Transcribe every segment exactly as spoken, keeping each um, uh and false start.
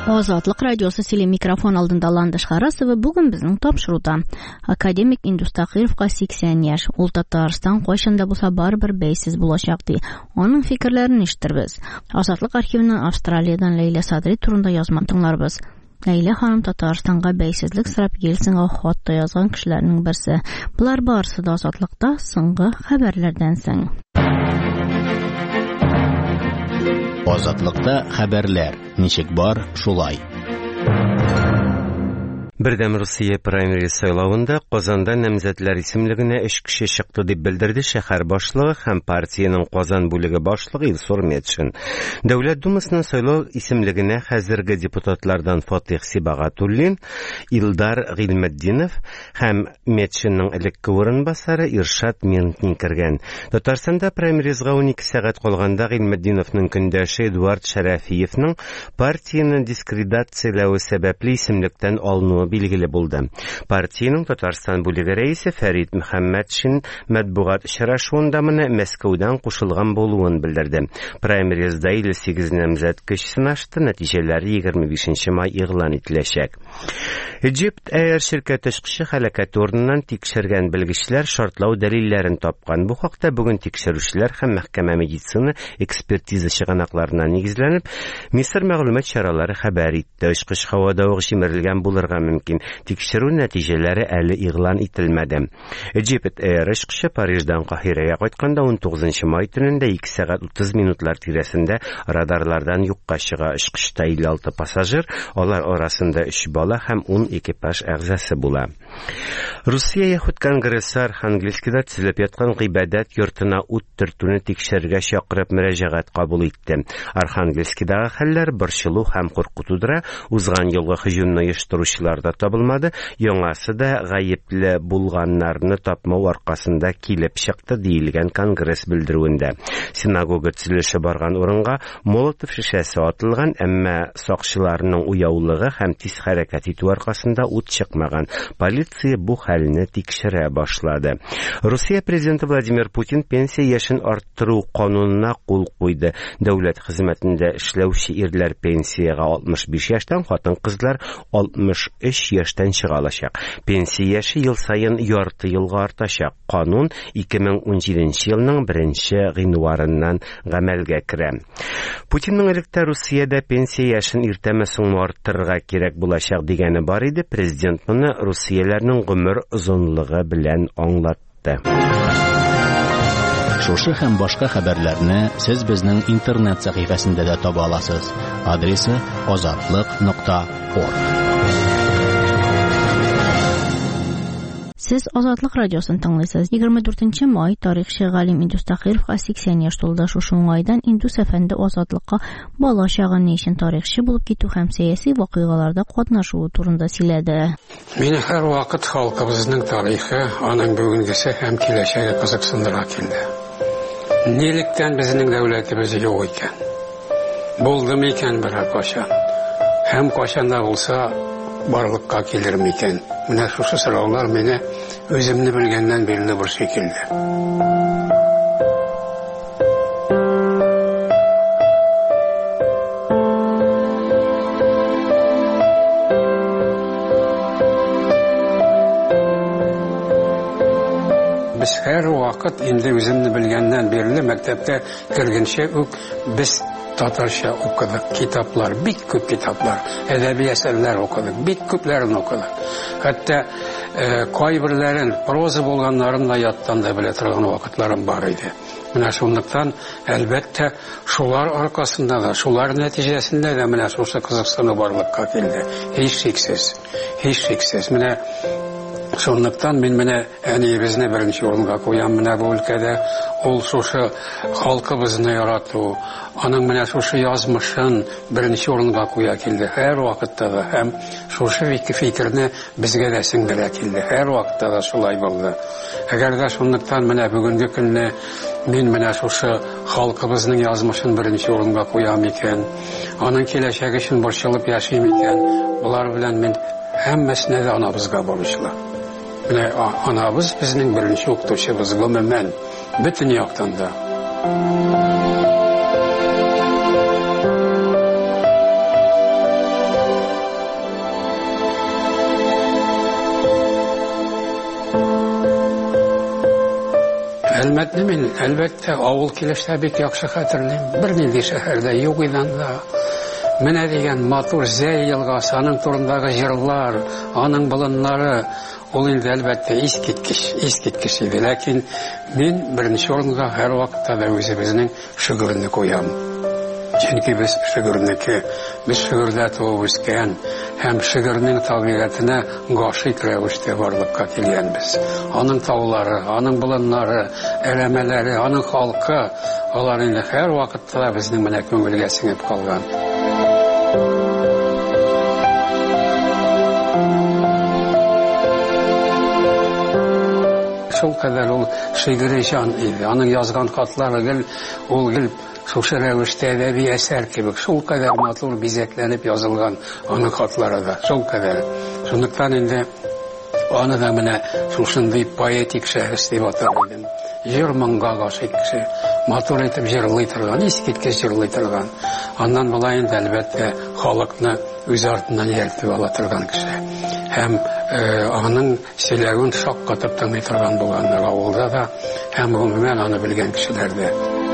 Азатлык радиосы силе микрофон алдында Ландыш Харасова бүген безнең тапшыруда. Академик Индус Тахировка сиксән яшь. Ул Татарстан кайчанда булса барыбер бәйсез булачак ди. Аның фикерләрен ишетербез. Азатлык архивыннан Австралиядән Лейла Садри турында язма тыңларбыз. Лейла ханым Татарстанга бәйсезлек сорап Ельцинга хат та язган кешеләрнең берсе. Булар барысы да Азатлыкта соңгы хәбәрләрдән соң. Азатлыкта хәбәрләр. Ничек бар, шулай. Бердәм Русия праймериз сайлавында Казанда намзәтләр исемлегенә өч кеше чыкты дип белдерде шәһәр башлыгы һәм партиянең Казан бүлеге башлыгы Илсур Метшин. Дәүләт думасының сайлау исемлегенә хәзерге депутатлардан Фатих Сибагатуллин, Илдар Гыйлметдинов һәм Метшинның элекке урынбасары Иршат Мирнтин кергән. Татарстанда праймеризга унике сәгать калганда Гыйлметдиновның көндәше Эдуард Шәрәфиевның партияны дискредитацияләү сәбәпле исемлектән алынуы билгеле булды. Партияның Татарстан бүлеге рәисе Фәрит Мөхәммәтшин матбугат очрашуында моны Мәскәүдән кушылган булуын белдерде. Праймеризда илле сигез намзәт көч сынашты, нәтиҗәләре егерме бишенче май игълан ителәчәк. Egypt Air şirkәте эшкүче һәлакәте урыннан тикшергән белгечләр шартлау дәлилләрен тапкан. Бу хакта бүген тикшерүчеләр һәм мәхкәмә медицина экспертиза чыганакларына нигезләнеп, Мисыр мәгълүмат чаралары хәбәр итте. Очкыч һавада ук җимерелгән булырга мөмкин. Тикшерү нәтиҗәләре әле игълан ителмәде. Egypt Air эшкүче Париждан Каһирәгә кайтканда он тугызынчы май төнендә ике сәгать утыз минутлар тирәсендә радарлардан юкка чыга. Очкычта илле алты пассажир, алар арасында өч бала һәм ун экипаж әгъзасы була. Русия Яһүд конгрессы Архангельскида төзелеп яткан гыйбадәт йортына ут төртүне тикшергә чакырып мөрәҗәгать кабул итте. Архангельскидагы хәлләр борчылу һәм куркытудыра. Узган елгы һөҗүмне оештыручылар да табылмады. Яңасы да гаепле булганнарны тапмау аркасында килеп чыкты диелгән конгресс белдерүендә. Синагога төзелеше барган урынга молотов шешәсе атылган, әмма сакчыларның уяулыгы һәм тиз хәрәкәт итү аркасында ут чыкмаган. Полиция бу хәлне тикшерә башлады. Русия президенты Владимир Путин пенсия яшен арттыру канунына кул куйды. Дәүләт хезмәтендә эшләүче ирләр пенсияга алтмыш биш яшьтән, хатын-кызлар алтмыш өч яшьтән чыга алачак. Пенсия яше ел саен ярты елга артачак. Канун ике мең ун җиденче елның беренче гыйнварыннан гамәлгә керә. Путинның электә Русиядә пенсия яшен иртәме соңмы арттырырга кирәк булачак дигәне бар иде. Президент моны русияләрнең гомер озынлыгы белән аңлатты. Шушы һәм башка хәбәрләрне сез безнең интернет сәхифәсендә дә таба аласыз. Адресы азатлык нокта орг. Сез Азатлык радиосын тыңлыйсыз. егерме дүртенче май тарихчы галим Индус Тахировка сиксән яшь тулды. Шушы уңайдан Индус әфәнде Азатлыкка бала чагы ни өчен тарихчы булып китү һәм сәяси вакыйгаларда катнашуы турында сөйләде. Мине һәр вакыт халкыбызның тарихы, аның бүгенгесе һәм киләчәге кызыксындыра килде. Нилектән безнең дәүләтебез юк икән? Булдымы икән бер кашан? Һәм кашанда булса барлыкка килерме икән? Менә шушы сораулар мине үземне белгәннән бирле бер шикелле. Без һәр вакыт инде үземне белгәннән бирле мәктәптә кергәнчә үк без татарча укыдык, китаплар, бик күп китаплар, әдәби әсәрләр укыдык, бик күпләрен укыдык. Хәтта э, кайберләрен, проза булганнарын да яттан да белә торган вакытларым бар иде. Менә шунлыктан, әлбәттә, шулар аркасында да, шулар нәтиҗәсендә дә менә шушы кызыксыну барлыкка килде. Һич шиксез, һич шиксез. Менә шунлыктан мин менә әниебезне беренче урынга куям менә бу өлкәдә. Ул шушы халкыбызны ярату, аның менә шушы язмышын беренче урынга куя килде. Һәр вакытта да һәм шушы фикерне безгә дә сеңдерә килде. Һәр вакытта да шулай булды. Әгәр дә шунлыктан менә бүгенге көнне мин менә шушы халкыбызның язмышын беренче урынга куям икән, аның киләчәге өчен борчылып яшим икән, булар белән мин һәммәсенә дә анабызга борчлы. Менә анабыз безнең беренче укытучыбыз, гомумән бөтен яктан да. Хөрмәтле мин, әлбәттә, авыл килештә бик яхшы хәтерлим. Бернинди шәһәрдә юк идән да. Менә дигән матур Зәй елгасы, аның турындагы җырлар, аның болыннары, ул инде әлбәттә искиткеч, искиткеч иде. Ләкин мин беренче урынга һәр вакытта да үзебезнең шигырьне куям. Чөнки без шигырьнеке, без шигырьдә туып үскән һәм шигырьнең табигатына гашыйк рәвештә барлыкка килгәнбез. Аның таулары, аның болыннары, әрәмәләре, аның халкы, алар инде һәр вакытта безнең менә күңелгә сеңеп калган. Шул кадәр ул шигъри җан иде. Аның язган хатлары гел, ул гел шушы рәвештә әдәби әсәр кебек, шул кадәр матур бизәкләнеп язылган аның хатлары да, шул кадәр. Шундыктан инде аны да менә шушындый поэтик шәхес дип атар идем. Җыр моңга гашыйк кеше, матур итеп җырлый торган, искиткеч җырлый торган. Аннан болай инде әлбәттә халыкны үз артыннан ияртеп ала торган кеше. Һәм аның сөйләвен шаккатып тыңлый торган булганнар авылда да, һәм гомумән аны белгән кешеләр дә.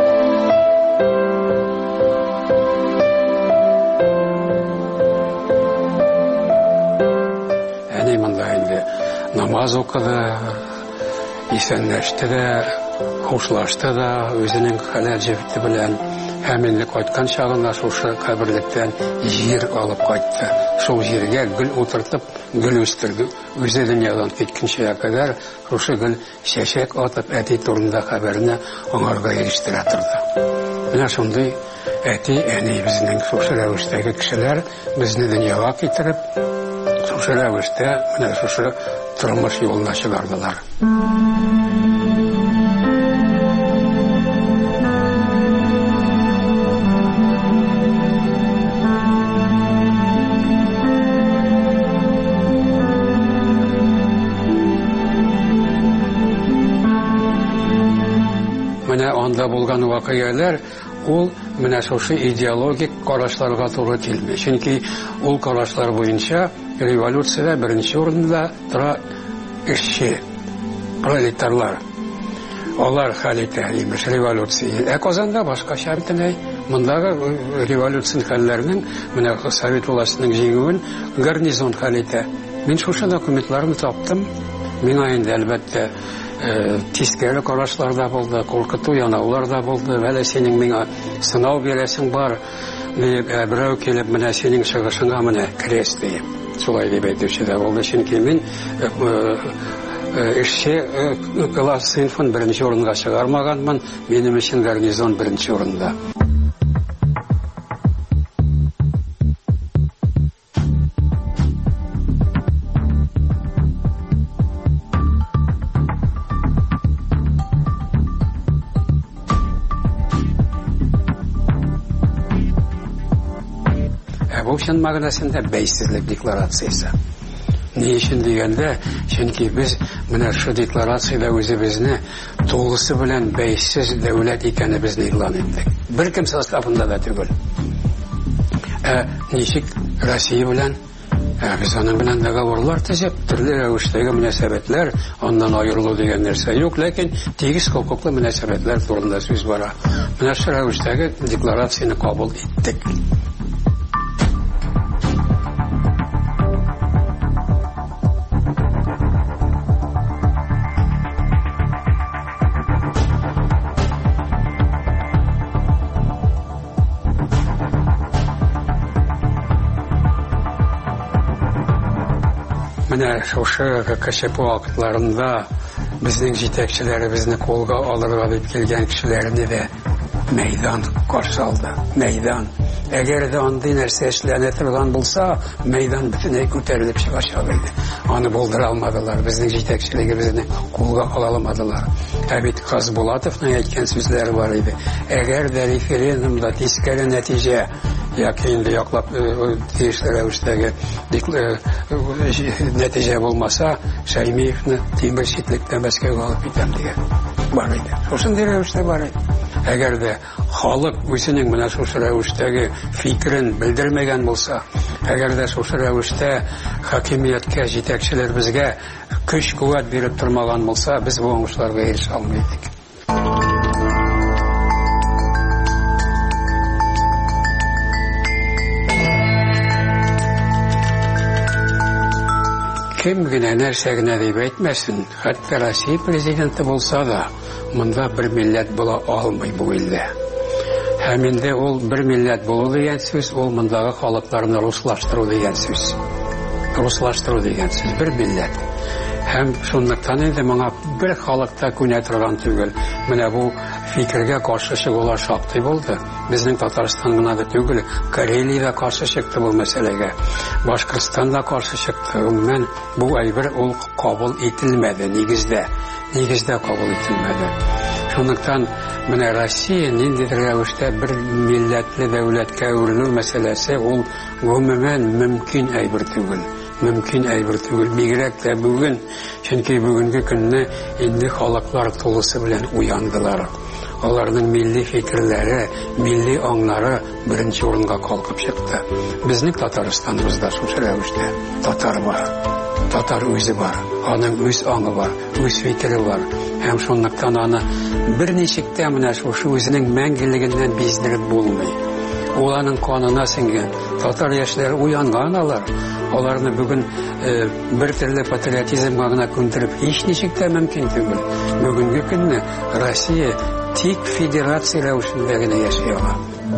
Әни монда инде намаз укыды, исәнләште дә, хушлашты да үзенең хәләл җефте белән. Һәм инде кайткан чагында шушы каберлектән җир алып кайтты. Шул җиргә гөл утыртып, гөл үстерде. Үзе дөньядан киткәнчә кадәр шушы гөл чәчәк атып әти турында хәбәрне аңарга ирештерә торды. Менә шундый әти, әни безнең шушы рәвештәге кешеләр безне дөньяга китереп, шушы рәвештә менә шушы тормыш юлына чыгардылар. Менә анда булган вакыйгалар ул менә шушы идеологик карашларга туры килми. Чөнки ул карашлар буенча революциядә беренче урында тора эшче, пролетарлар. Алар хәл итә имеш революция. Ә Казанда башкача бөтенләй. Мондагы революция хәлләренең менә Совет властының җиңүен гарнизон хәл итә. Мин шушы документларны таптым. Миңа инде әлбәттә тискәре карашлар да булды, куркыту янаулар да булды. Вәлә синең миңа сынау бирәсең бар, берәү килеп менә синең чыгышыңа менә крест дип. Шулай дип әйтүче дә булды. Чөнки мин эшче класс сыйныфын беренче урынга чыгармаганмын. Минем өчен гарнизон беренче урында. Бу чын мәгънәсендә бәйсезлек декларациясе. Ни өчен дигәндә, чөнки без менә шу декларациядә үзебезне тулысы белән бәйсез дәүләт икәнебезне игълан иттек. Беркем составында да түгел. Ә ничек Россия белән без аның белән договорлар төзеп, төрле рәвештәге мөнәсәбәтләр, аннан аерылу дигән нәрсә юк, ләкин тигез хокуклы мөнәсәбәтләр турында сүз бара. Менә шу рәвештәге декларацияны кабул иттек. Менә шушы КЧП вакытларында безнең җитәкчеләребезне колга алырга дип килгән кешеләрне дә мәйдан каршы алды. Мәйдан. Әгәр дә андый нәрсә эшләнә торган булса, мәйдан бөтенләй күтәрелеп чыгачак иде. Аны булдыра алмадылар. Безнең җитәкчелегебезне колга ала алмадылар. Ә бит Хасбулатовның әйткән сүзләре бар иде. Әгәр дә референдумда тискәре нәтиҗә яки инде яклап тиешле рәвештәге нәтиҗә булмаса, Шәймиевне тимер читлектән Мәскәүгә алып китәм дигән бар иде. Шушындый рәвештә бар иде. Әгәр дә халык үзенең менә шушы рәвештәге фикерен белдермәгән булса, әгәр дә шушы рәвештә хакимияткә, җитәкчеләр безгә көч-куәт биреп тормаган булса, без бу уңышларга ирешә алмый идек. Кем генә нәрсә генә дип әйтмәсен, хәтта Россия президенты булса да, монда бер милләт була алмый бу илдә. Һәм инде ул бер милләт булу дигән сүз, ул мондагы халыкларны руслаштыру дигән сүз. Руслаштыру дигән сүз, бер милләт. Һәм шунлыктан инде моңа бер халыкта күнә торган түгел. Менә бу фикергә каршы чыгулар шактый булды. Безнең Татарстан гына да түгел, Карелиядә каршы чыкты бу мәсьәләгә. Башкортстанда каршы чыкты. Umuman бу әйбер ул кабул ителмәде нигездә. Нигездә кабул ителмәде. Шунлыктан менә Россия ниндидер рәвештә бер милләтле дәүләткә үрелү мәсьәләсе ул гомумән мөмкин әйбер түгел. Мөмкин әйбер түгел. Бигрәк тә бүген, чөнки бүгенге көнне инде халыклар тулысы белән уяндылар. Аларның милли фикерләре, милли аңнары беренче урынга калкып чыкты. Безнең Татарстаныбызда шушы рәвештә татар бар. Татар үзе бар. Аның үз аңы бар, үз фикере бар. Һәм шунлыктан аны берничек тә менә шушы үзенең мәңгелегеннән биздереп булмый. Ул аның канына сеңгән. Татар яшьләре уянган алар. Аларны бүген э, бер төрле патриотизмга гына күндереп һич ничек тә мөмкин түгел. Бүгенге көнне Россия тик федерация рәвешендә генә яши ала.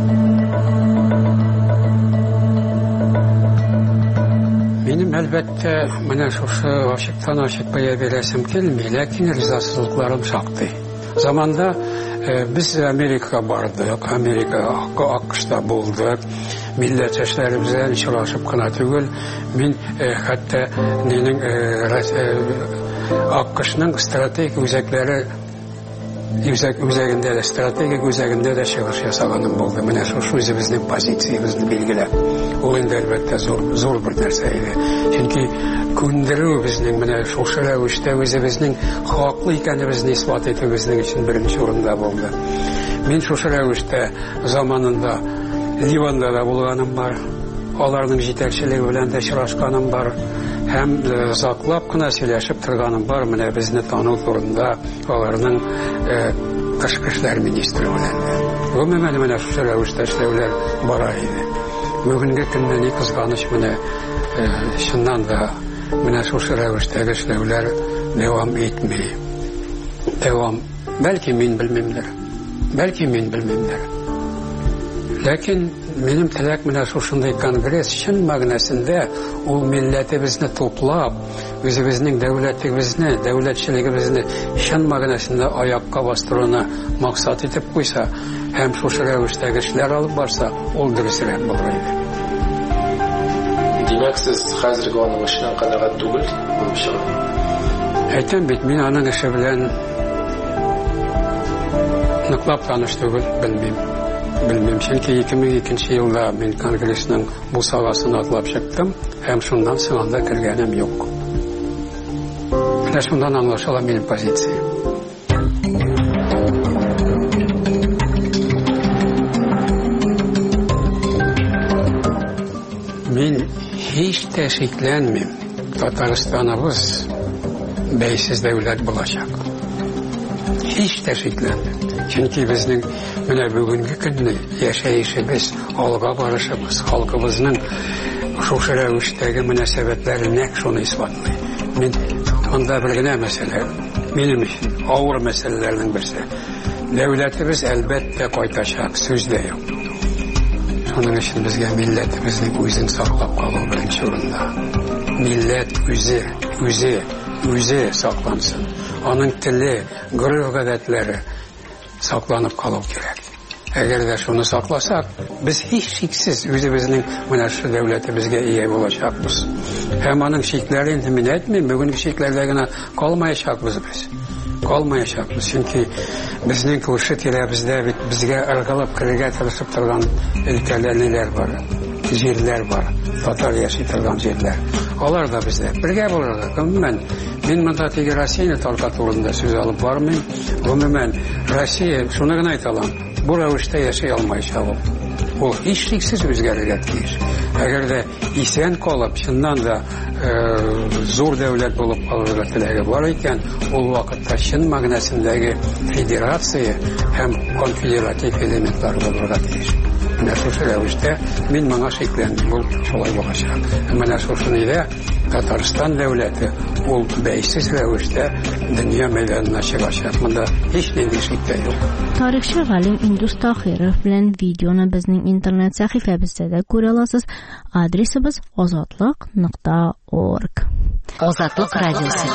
Минем әлбәттә менә шушы ачыктан ачык бая бирәсем килми, ләкин ризасызлыкларым шактый. Заманда э, без Америкага бардык, Америкага АКШта булдык. Милләттәшләребез белән очрашып кына түгел, мин э, хәтта нинең э, э, АКШның стратегик үзәкләре үзәк үзәгендә дә стратегик үзәгендә дә чыгыш ясаганым булды. Менә шушы үзебезнең позициябызны билгеләп. Ул инде әлбәттә зур зур бер нәрсә иде. Чөнки күндерү безнең менә шушы рәвештә үзебезнең хаклы икәнебезне исбат итү безнең өчен беренче урында булды. Мин шушы рәвештә заманында Ливанда да булганым бар. Аларның җитәкчелеге белән дә очрашканым бар. Һәм заклап кына сөйләшеп торганым бар. Менә безне тану турында аларның тышкы эшләр министры белән. Гомумән менә шушы рәвештә эшләүләр бара иде. Бүгенге көндә ни кызганыч менә чыннан да менә шушы рәвештәге эшләүләр дәвам итми. Дәвам. Бәлки мин белмимдер. Бәлки мин белмимдер. Ләкин минем теләк менә шушындай конгресс чын мәгънәсендә ул милләтебезне туплап, үзебезнең дәүләтебезне, дәүләтчелегебезне чын мәгънәсендә аякка бастыруны максат итеп куйса, һәм шушы рәвештәге эшләр алып барса, ул дөресрәк булыр иде. Димәк, сез хәзерге аның эшеннән канәгать түгел, булып чыга. Әйтәм бит, мин аның эше белән ныклап таныш түгел, белмим. Белмим, чөнки ике мең икенче елда мин конгрессның бу сагасын атлап чыктым, һәм шуннан соң анда кергәнем юк. Менә шундан аңлашыла минем позиция. Мин һич тә шикләнмим. Татарстаныбыз бәйсез дәүләт булачак. Һич тә шикләнмим. Чөнки безнең менә бүгенге көнне яшәешебез, алга барышыбыз, халкыбызның шушы рәвештәге мөнәсәбәтләре нәкъ шуны исбатлый. Мин анда бер генә мәсьәлә, минем өчен авыр мәсьәләләрнең берсе. Дәүләтебез әлбәттә кайтачак, сүз дә юк. Шуның өчен безгә милләтебезнең үзен саклап калу беренче урында. Милләт үзе, үзе, үзе саклансын. Аның теле, гореф-гадәтләре сакланып калу кирәк. Әгәр дә шуны сакласак, без һич шиксез үзебезнең менә шу дәүләтебезгә ия булачакбыз. Һәм аның шикләре инде мин әйтмим, бүгенге шикләрдә генә калмаячакбыз без. Калмаячакбыз, чөнки безнең күрше тирәбездә бит безгә ыргылып кирергә тырышып торган өлкәләр бар, җирләр бар, татар яши торган җирләр. Алар да бездә бергә булырга. Гомумән, мин монда теге Россияны тарка турында сүз алып бармыйм. Гомумән, Россия, шуны гына әйтәләм, бу рәвештә яши алмаячак ул. Ул һич шиксез үзгәрергә тиеш. Әгәр дә исән калып, чыннан да зур дәүләт булып калырга теләге бар икән, ул вакытта чын мәгънәсендәге федерация һәм конфедератив элементлар булырга тиеш. Менә шушы рәвештә мин моңа шикләнмим, ул шулай булачак. Менә шушыны да Татарстан дәүләте ул бәйсез рәвештә дөнья мәйданына чыгачак. Монда һич нинди шик тә юк. Тарихчы галим Индус Тахиров белән видеоны безнең интернет сәхифәбездә дә күрә аласыз. Адресыбыз азатлык нокта орг. Азатлык радиосы.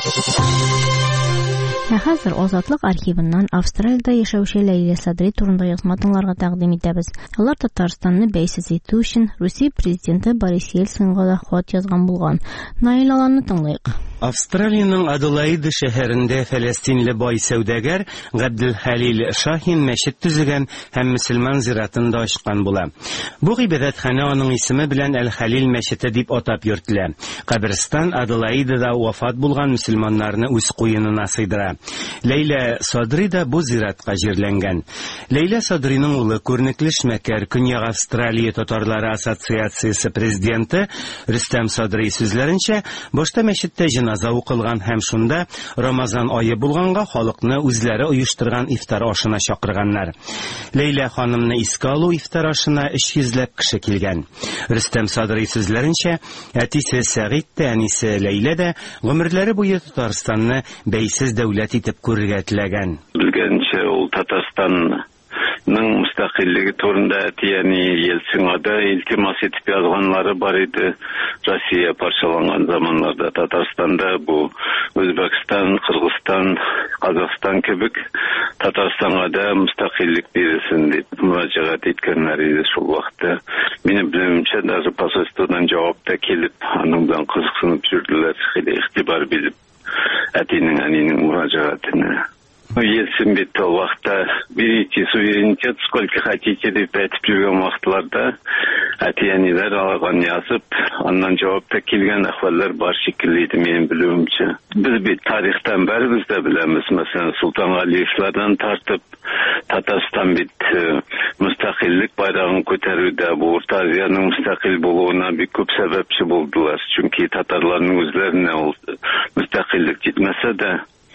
Хәзер Азатлык архивыннан Австралиядә яшәүче Ләйлә Садри турында язма тыңларга тәкъдим итәбез. Алар Татарстанны бәйсез итү өчен Русия президенты Борис Ельцинга да хат язган булган. Наил аларны тыңлыйк. Австралиянең Аделаида шәһәрендә фәләстинле бай сәүдәгәр Габделхәлил Шахин мәчет төзегән һәм мөселман зиратында ачкан була. Бу гыйбадәтханә аның исеме белән Әл-Хәлил мәчете дип атап йөртелә. Каберстан Аделаидада вафат булган мөселманнарны үз куенына сыйдыра. Ләйлә Садри да бу зиратка җирләнгән. Ләйлә Садриның улы күренекле эшмәкәр Көньяк Австралия татарлары ассоциациясе президенты Рөстәм Садри сүзләренчә, башта мәчеттә җеназа укылган һәм шунда Рамазан ае булганга халыкны үзләре оештырган ифтар ашына чакырганнар. Ләйлә ханымны искә алу ифтар ашына өч йөзләп кеше килгән. Рөстәм Садри сүзләренчә, әтисе Сәгыйд тә, әнисе Ләйлә дә гомерләре буе Татарстанны бәйсез дәүләт итеп күрергә теләгән. Белгәнчә ул Татарстанның мустақиллеге турында әтияни Ельцинга илтимас итеп язганнары бар иде. Россия парчаланган заманнарда Татарстанда бу Өзбекстан, Кыргызстан, Казакстан кебек Татарстанга да мустақиллек бирсен дип мөрәҗәгать иткәннәр иде шул вакытта. Минем белүемчә, даже посольстводан җавап та килеп, аның белән кызыксынып жүрделәр, игътибар биреп әтинең, әнинең мөрәҗәгатенә. Ельцин бит ул вакытта берите суверенитет сколько хотите дип әйтеп жүргән вакытларда әти-әниләр алардан язып, аннан җавап та килгән әхваллар бар шикелле иде минем белүемчә. Без бит тарихтан бәрбез дә беләмез, мәсәлән, Султан Галиевлардан тартып Татарстан бит мустақиллек байрагын күтәрүдә бу Урта Азияның мустақил булуына бик күп сәбәпче булдылар. Чөнки татарларның үзләренә ул мустақиллек җитмәсә дә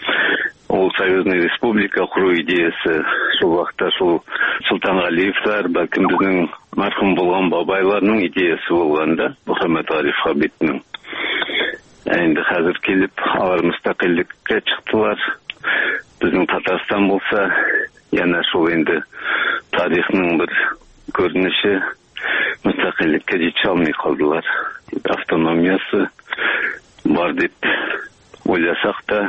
ул Союзный Республика құру идеясы шул вакытта шул Султан Галиевлар, бәлкем безнең мәрхүм булган бабайларның идеясы булганда, Мөхәммәд Ариф Хабибның. Инде хәзер килеп, алар мустақиллеккә чыктылар. Безнең Татарстан булса, яна шул инде тарихның бер күренеше, мустақиллеккә җитә алмый калдылар. Автономиясы бар дип уйласак та,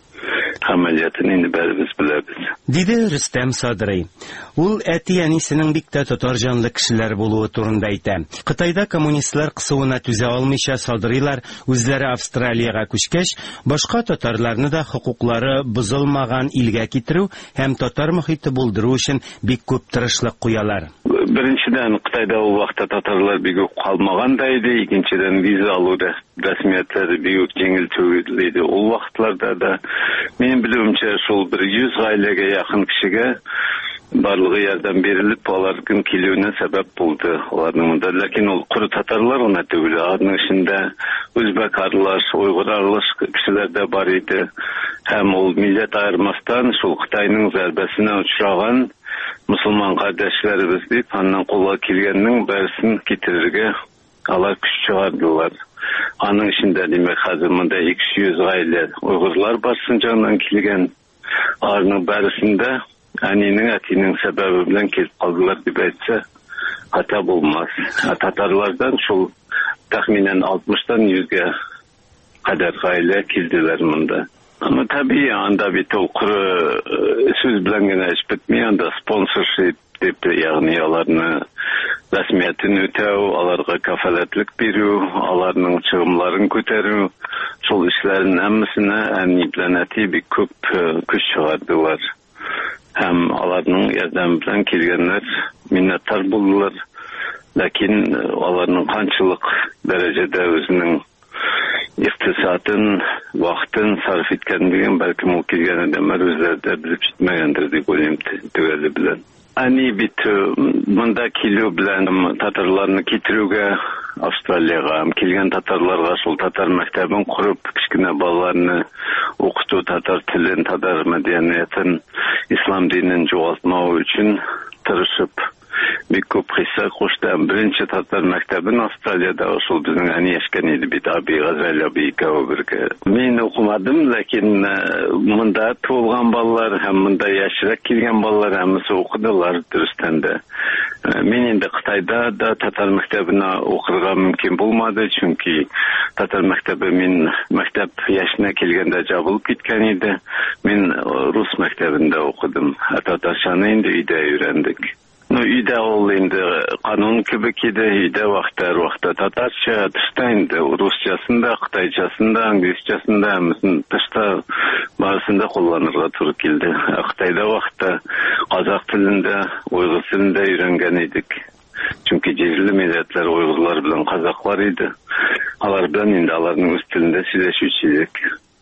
Әмәлиятын инде бәрбез беләбез. Диде Рөстәм Садри. Ул әти-әнисенең бик тә татар җанлы кешеләр булуы турында әйтә. Кытайда коммунистлар кысуына түзә алмыйча Садрилар үзләре Австралиягә күчкәч, башка татарларны да хокуклары бозылмаган илгә китерү һәм татар мөхите булдыру өчен бик күп тырышлык куялар. Беренчедән, Кытайда ул вакытта татарлар бик үк калмаган да иде, икенчедән виза алуда рәсмиятләре бик үк җиңел түгел иде. Ул вакытларда да минем белүемчә шул бер йөз гаиләгә якын кешегә барлыгы ярдәм бирелеп, аларның килүенә сәбәп булды. Аларның монда, ләкин ул куры татарлар гына түгел, аның эчендә үзбәк арлаш, уйгыр арлаш кешеләр дә бар иде. Һәм ул милләт аермастан шул Кытайның зарбасына очраган мусулман кардәшләребез дип, аннан кулга килгәннең бәрсен китерергә алар көч чыгардылар. Аның эчендә димәк хәзер монда ике йөз гаилә уйгырлар бар Сынҗаннан килгән. Аларның бәрсендә әнинең, әтинең сәбәбе белән килеп калдылар дип әйтсә, хата булмас. Татарлардан шул тәхминән алтмыштан йөзгә кадәр гаилә килделәр монда. Ama tabii anda bir tolkuru söz bilen gene hiç bitmiyor. Anda sponsorship deyip yani alarını resmiyetini ötev, alarga kafaletlik biriyor, alarının çıgımların köteriyor. Sol işlerin hemmisine en ipleneti bir küp küç çıkardılar. Hem alarının yerden bilen kilgenler minnettar buldular. Lakin alarının kançılık derecede özünün iktisatın, vaxtın sarf etkenliğin belki o kilgen edemler özlerde bilip gitmeyendir diye koyayım tüveli bilen. Ani bit bunda kilo bilen Tatarlarını kitiriyorga Avustralya'ga, kilgen Tatarlarga şol Tatar mektebin kurup kiçkine balalarını okutu, Tatar tilin, Tatar medeniyetin, İslam dininin çoğaltmağı için tırışıp бик күп хисса кушты. Беренче татар мәктәбен Австралиядә ошол безнең әни яшкән иде бит, аби Газали аби икәү бергә. Мин укымадым, ләкин монда туылган балалар һәм монда яшьрәк килгән балалар һәммәсе укыдылар дөрестән дә. Мин инде Кытайда да татар мәктәбенә укырга мөмкин булмады, чөнки татар мәктәбе мин мәктәп яшенә килгәндә жабылып киткән иде. Мин рус мәктәбендә укыдым. Татарчаны инде өйдә өйрәндек. Ну, өйдә ул инде канун кебек иде, өйдә вакытта вакытта татарча, тышта инде русчасында, кытайчасында, англисчасында, һәммәсен тышта барысында кулланырга туры килде. Кытайда вакытта казак телендә, уйгыр телендә өйрәнгән идек. Чөнки җирле милләтләр уйгырлар белән казаклар иде. Алар белән инде аларның үз телендә сөйләшүче идек.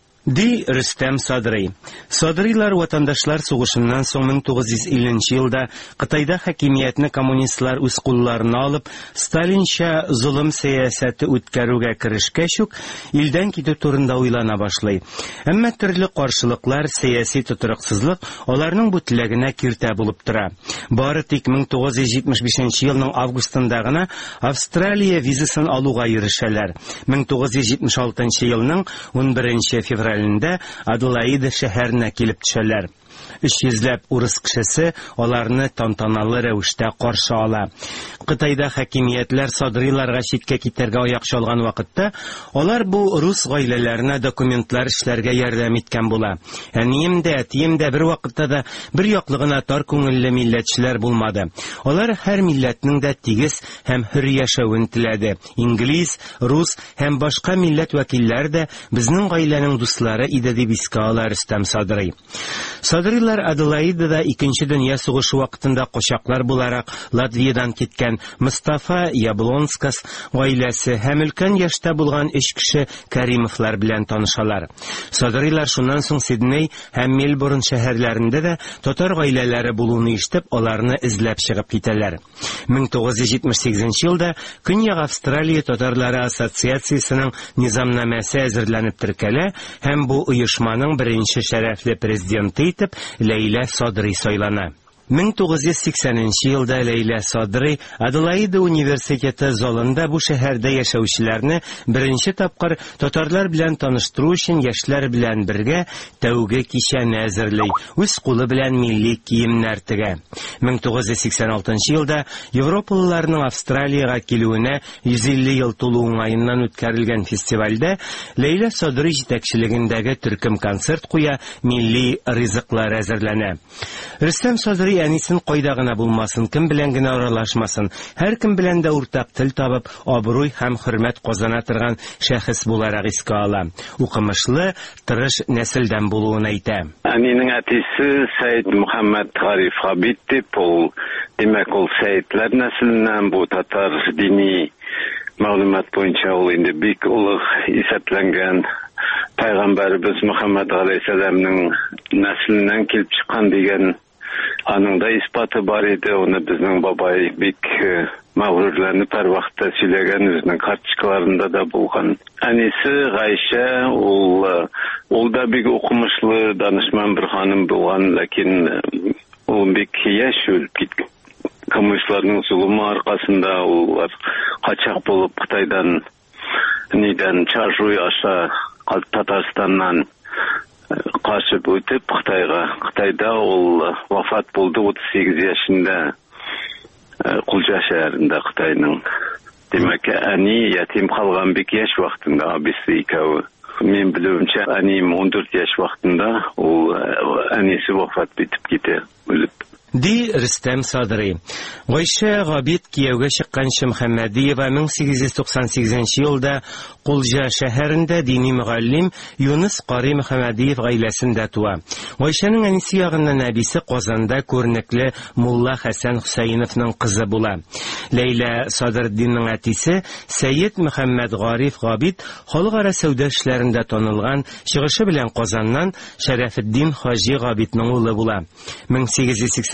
Ди Рөстәм Садрый. Садрыйлар ватандашлар сугышыннан соң мең тугыз йөз илленче елда Кытайда хакимиятне коммунистлар үз кулларына алып, Сталинча зулым сәясәте үткәрүгә керешкәч үк, илдән китү турында уйлана башлый. Әмма төрле каршылыклар, сәяси тотрыксызлык аларның бу теләгенә киртә булып тора. Бары тик мең тугыз йөз җитмеш бишенче елның августында гына Австралия визасын алуга ирешәләр. мең тугыз йөз җитмеш алтынчы елның унберенче февраль Аделаида шәһәренә килеп төшәләр. Өч йөзләп урыс кешесе аларны тантаналы рәвештә каршы ала. Кытайда хакимиятләр Садрыйларга читкә китәргә аяк чалган вакытта, алар бу рус гаиләләренә документлар эшләргә ярдәм иткән була. Әнием дә, әтием дә бер вакытта да бер яклы гына тар күңелле милләтчеләр булмады. Алар һәр милләтнең дә тигез һәм хөр яшәвен теләде. Инглиз, рус һәм башка милләт вәкилләре дә безнең гаиләнең дуслары иде дип искә ала Рөстәм Садрый. Садрыйлар Аделаидада икенче дөнья сугышы вакытында кочаклар буларак Латвиядан киткән Мустафа Яблонскас гаиләсе һәм өлкән яшьтә булган өч кеше Кәримовлар белән танышалар. Садрыйлар шуннан соң Сидней һәм Мельбурн шәһәрләрендә дә татар гаиләләре булуны ишетеп, аларны эзләп чыгып китәләр. мең тугыз йөз җитмеш сигезенче елда Көньяк Австралия татарлары ассоциациясенең низамнамәсе әзерләнеп теркәлә һәм бу оешманың беренче шәрәфле президенты итеп Ләйлә Садрый сайлана. мең тугыз йөз сиксәненче елда Ләйлә Садрый Аделаида университеты залында бу шәһәрдә яшәүчеләрне беренче тапкыр татарлар белән таныштыру өчен яшьләр белән бергә тәүге кичәне әзерләй, үз кулы белән милли киемнәр тегә. мең тугыз йөз сиксән алтынчы елда Европалыларның Австралиягә килүенә йөз илле ел тулу уңаеннан үткәрелгән фестивальдә Ләйлә Садрый җитәкчелегендәге төркем концерт куя, милли ризыклар әзерләнә. Рөстәм Садрый әнисен кайда гына булмасын, кем белән генә аралашмасын, һәр кем белән дә уртак тел табып, абруй һәм хөрмәт казана торган шәхес буларак искә ала. Укымышлы, тырыш нәселдән булуын әйтә. Әнинең әтисе Сәйд Мөхәммәд Гариф Хабиб дип, ул димәк ул Сәйдләр нәселеннән, бу татар дини мәгълүмат буенча ул инде бик улуг исәпләнгән Пайгамбарыбыз Мөхәммәд алейһиссәламның нәселеннән килеп чыккан дигән аның да испаты бар иде. Уны безнең бабай бик мәгърурланып һәр вакытта сөйләгән, үзенең карточкаларында да булган. Әнисе Гайша, ул ул да бик укымышлы, данышман бер ханым булган, ләкин ул бик яшь үлеп киткән. Коммунистларның зулымы аркасында улар качак булып Кытайдан нидән Чаржуй аша Татарстаннан качып үтеп Кытайга. Кытайда ул вафат булды утыз сигез яшендә Кулжа шәһәрендә Кытайның. Демәк, әни ятим калган бик яшь вакытында, абысы икәү. Мен белүемчә, әнием он дүрт яшь вакытында ул әнисе вафат итеп китә, үлеп. Ди Рөстәм Садрый. Гайша Габид кияүгә чыккан Мөхәммәдиева мең сигез йөз туксан сигезенче елда Кулжа шәһәрендә дини мөгаллим Юныс Кари Мөхәммәдиев гаиләсендә туа. Гайшаның әнисе ягыннан әбисе Казанда күренекле Мулла Хәсән Хусейновның кызы була. Ләйлә Садрдинның әтисе Сәйид Мөхәммәд Гариф Габид халыкара сәүдә эшләрендә танылган, чыгышы белән Казаннан Шәрәфетдин Хаҗи Габидның улы була. мең сигез йөз сиксән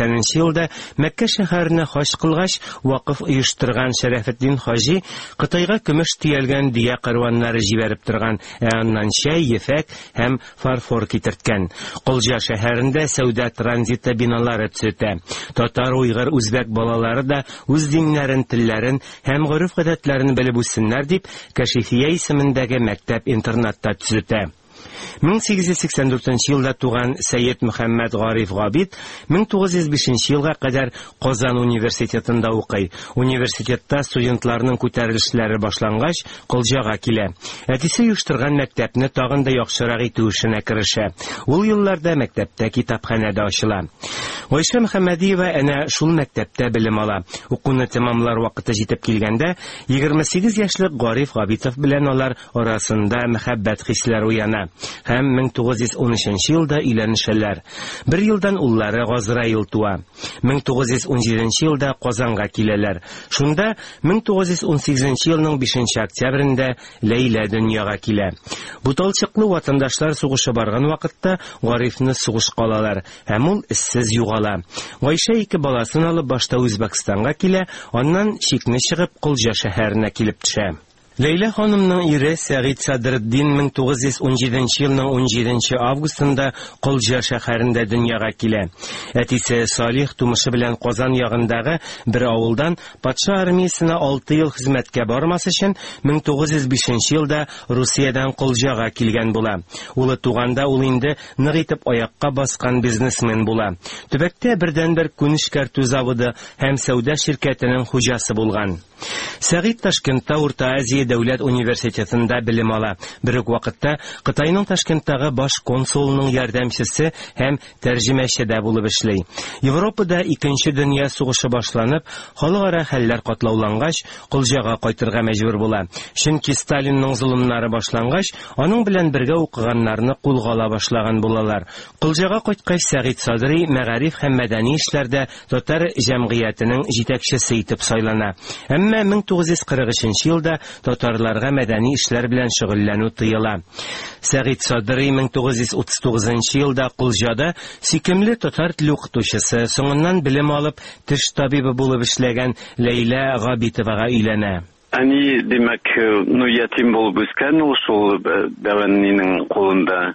сиксәненче елда Мәккә шәһәренә хаҗ кылгач, вакыф оештырган Шәрәфетдин хаҗи Кытайга көмеш төялгән дөя кәрваннары җибәреп торган, ә аннан чәй, ефәк һәм фарфор китерткән. Кулҗа шәһәрендә сәүдә транзиты биналары төзетә. Татар, уйгыр, үзбәк балалары да үз диннәрен, телләрен һәм гореф-гадәтләрен белеп үссеннәр дип, Кашифия исемендәге мәктәп-интернатта төзетә. мең сигез йөз сиксән дүртенче елда туган Сәйет Мөхәммәд Гариф Габид мең тугыз йөз бишенче елга кадәр Казан университетында укый. Университетта студентларның күтәрелешләре башлангач, Кулҗага килә. Әтисе оештырган мәктәпне тагын да яхшырак итү эшенә керешә. Ул елларда мәктәптә китапханәдә ачыла. Гайшә Мөхәммәдиева әнә шул мәктәптә белем ала. Укуны тәмамлар вакыты җитеп килгәндә, егерме сигез яшьлек Гариф Габитов белән алар арасында мәхәббәт хисләре уяна. Һәм мең тугыз йөз ун өченче елда өйләнешәләр. Бер елдан уллары Газраил туа. мең тугыз йөз ун җиденче елда Казанга киләләр. Шунда мең тугыз йөз ун сигезенче елның бишенче октябрендә Ләйлә дөньяга килә. Буталчыклы ватандашлар сугышы барган вакытта Гарифны сугышка алалар, һәм ул эшсез югала. Гайшә ике баласын алып башта Үзбәкстанга килә, аннан чикне чыгып Кулҗа шәһәренә килеп төшә. Ләйлә ханымның ире Сәгыйд Садретдин мең тугыз йөз ун җиденче елның ун җиденче августында Кулҗа шәһәрендә дөньяга килә. Әтисе Салих тумышы белән Казан ягындагы бер авылдан патша армиясенә алты ел хезмәткә бармас өчен мең тугыз йөз бишенче елда Русиядән Кулҗага килгән була. Улы туганда ул инде нык итеп аякка баскан бизнесмен була. Төбәктә бердән-бер күнеш кәртү заводы һәм сәүдә ширкәтенең хуҗасы булган. Сәгыйд Ташкентта Урта Азия дәүләт университетында белем ала. Бер үк вакытта Кытайның Ташкенттагы баш консулының ярдәмчесе һәм тәрҗемәче дә булып эшли. Европада икенче дөнья сугышы башланып, халыкара хәлләр катлаулангач, Кулҗага кайтырга мәҗбүр була. Чөнки Сталинның зулымнары башлангач, аның белән бергә укыганнарны кулга ала башлаган булалар. Кулҗага кайткач, Сәгыйд Садри мәгариф һәм мәдәни эшләрдә татар җәмгыятенең җитәкчесе итеп сайлана. Әмма мең тугыз йөз кырык өченче елда татарларга мәдәни эшләр белән шөгыльләнү тыела. Сәгыйд Садри мең тугыз йөз утыз тугызынчы елда Кулҗада сөйкемле татар теле укытучысы, соңыннан белем алып, теш табибы булып эшләгән Ләйлә Габитовага өйләнә. Әни, демәк, ну ятим булып үскән ул шул дәвәннинең кулында.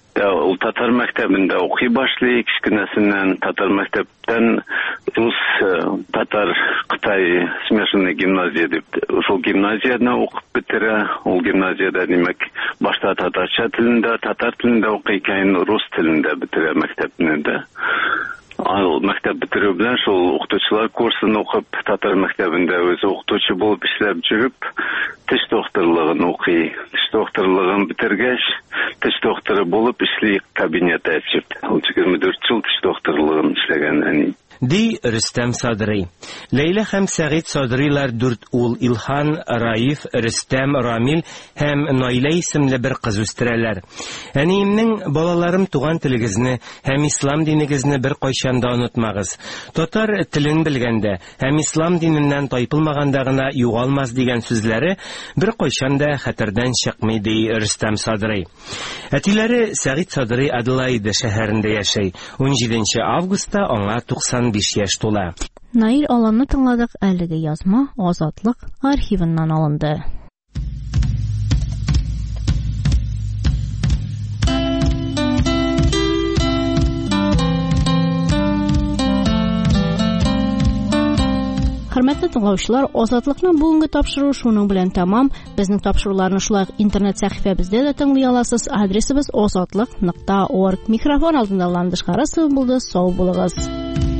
Ул татар мәктәбендә укый башлый, кичкенәсеннән татар мәктәптән рус, татар, Кытай смешанный гимназия дип, шул гимназияны укып бетерә. Ул гимназияда демәк башта татарча телендә, татар телендә укый, икән рус телендә бетерә мәктәпне дә. Ал мәктәп бетерү белән шул укытучылар курсын укып, татар мәктәбендә үзе укытучы булып эшләп җөреп, теш докторлыгын укый. Теш докторлыгын бетергәч, теш докторы булып эшли кабинет ачып. Ул егерме дүрт ел теш докторлыгын эшләгән әни. Ди Рөстәм Садри. Ләйлә һәм Сәгыйд Садрилар дүрт ул Илхан, Раиф, Рөстәм, Рамил һәм Наилә исемле бер кыз үстерәләр. Әниемнең балаларым туган телегезне һәм ислам динегезне бер кайчан да онытмагыз. Татар телен белгәндә һәм ислам диненнән тайпылмаганда гына югалмас дигән сүзләре бер кайчан да хәтердән чыкмый, ди Рөстәм Садри. Әтиләре Сәгыйд Садри Аделаида шәһәрендә яшәй. ун җиденче августта аңа туксан биш яшь тула. Наил Аламны тыңладык. Әлеге язма Азатлык архивыннан алынды. Хөрмәтле тыңлаучылар, Азатлыкның бүгенге тапшыруы шуның белән тәмам. Безнең тапшыруларны шулай интернет сәхифәбездә дә тыңлый аласыз. Адресыбыз азатлык нокта орг. Микрофон алдында Ландыш Харысов булды. Сау булыгыз.